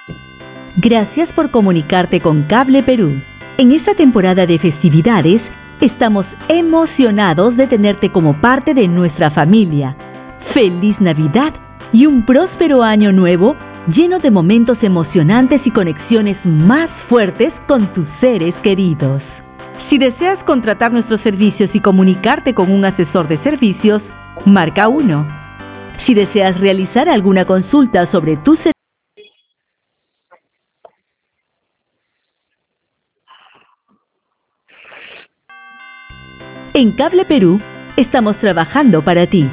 Gracias por comunicarte con Cable Perú. En esta temporada de festividades, estamos emocionados de tenerte como parte de nuestra familia. ¡Feliz Navidad y un próspero año nuevo lleno de momentos emocionantes y conexiones más fuertes con tus seres queridos! Si deseas contratar nuestros servicios y comunicarte con un asesor de servicios, marca 1. Si deseas realizar alguna consulta sobre tus servicios, en Cable Perú estamos trabajando para ti.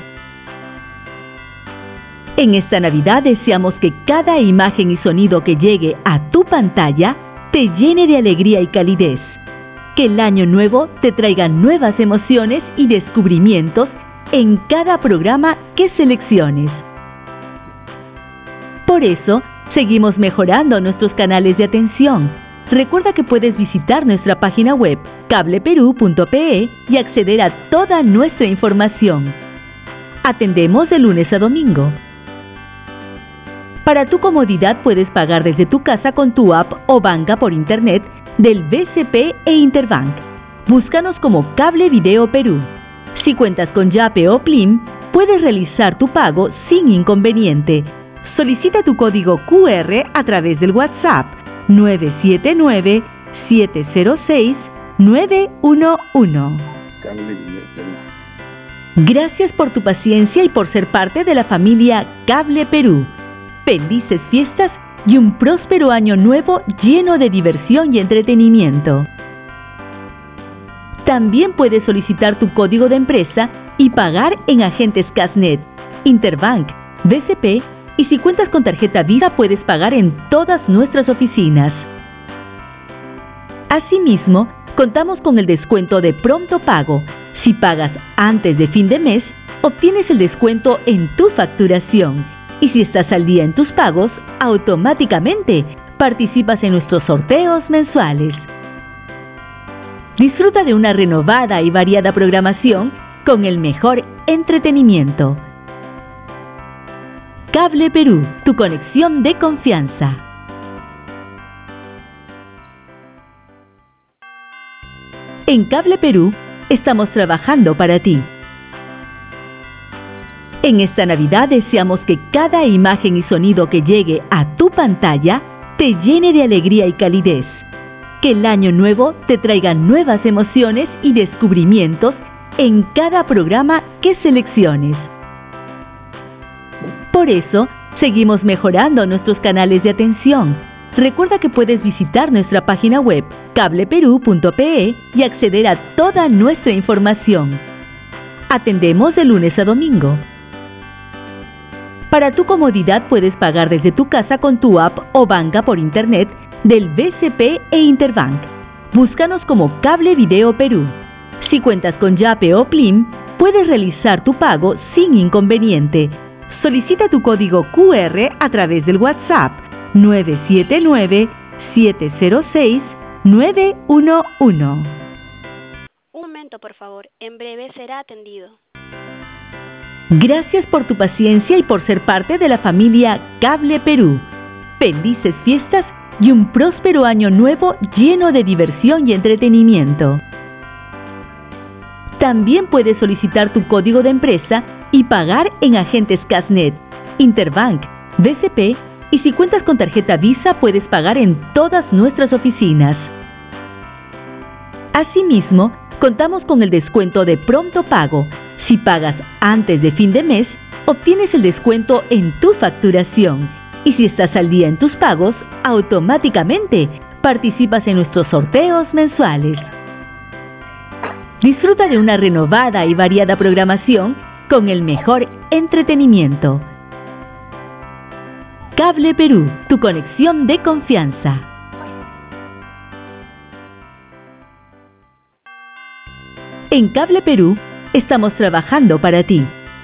En esta Navidad deseamos que cada imagen y sonido que llegue a tu pantalla te llene de alegría y calidez. Que el año nuevo te traiga nuevas emociones y descubrimientos en cada programa que selecciones. Por eso, seguimos mejorando nuestros canales de atención. Recuerda que puedes visitar nuestra página web cableperú.pe y acceder a toda nuestra información. Atendemos de lunes a domingo. Para tu comodidad puedes pagar desde tu casa con tu app o banca por internet del BCP e Interbank. Búscanos como Cable Video Perú. Si cuentas con Yape o Plim, puedes realizar tu pago sin inconveniente. Solicita tu código QR a través del WhatsApp 979-706-911. Gracias por tu paciencia y por ser parte de la familia Cable Perú. Felices fiestas y un próspero año nuevo lleno de diversión y entretenimiento. También puedes solicitar tu código de empresa y pagar en agentes Casnet, Interbank, BCP y si cuentas con tarjeta Visa puedes pagar en todas nuestras oficinas. Asimismo, contamos con el descuento de pronto pago. Si pagas antes de fin de mes, obtienes el descuento en tu facturación. Y si estás al día en tus pagos, automáticamente participas en nuestros sorteos mensuales. Disfruta de una renovada y variada programación con el mejor entretenimiento. Cable Perú, tu conexión de confianza. En Cable Perú estamos trabajando para ti. En esta Navidad deseamos que cada imagen y sonido que llegue a tu pantalla te llene de alegría y calidez. Que el año nuevo te traiga nuevas emociones y descubrimientos en cada programa que selecciones. Por eso, seguimos mejorando nuestros canales de atención. Recuerda que puedes visitar nuestra página web cableperú.pe y acceder a toda nuestra información. Atendemos de lunes a domingo. Para tu comodidad puedes pagar desde tu casa con tu app o banca por internet del BCP e Interbank. Búscanos como Cable Video Perú. Si cuentas con Yape o Plim, puedes realizar tu pago sin inconveniente. Solicita tu código QR a través del WhatsApp 979-706-911. Un momento, por favor. En breve será atendido. Gracias por tu paciencia y por ser parte de la familia Cable Perú. Felices fiestas y un próspero año nuevo lleno de diversión y entretenimiento. También puedes solicitar tu código de empresa y pagar en agentes Casnet, Interbank, BCP y si cuentas con tarjeta Visa puedes pagar en todas nuestras oficinas. Asimismo, contamos con el descuento de pronto pago. Si pagas antes de fin de mes, obtienes el descuento en tu facturación. Y si estás al día en tus pagos, automáticamente participas en nuestros sorteos mensuales. Disfruta de una renovada y variada programación con el mejor entretenimiento. Cable Perú, tu conexión de confianza. En Cable Perú estamos trabajando para ti.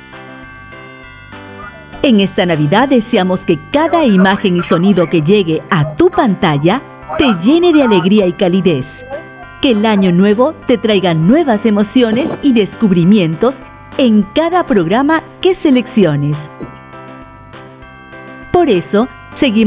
En esta Navidad deseamos que cada imagen y sonido que llegue a tu pantalla te llene de alegría y calidez. Que el año nuevo te traiga nuevas emociones y descubrimientos en cada programa que selecciones. Por eso, seguimos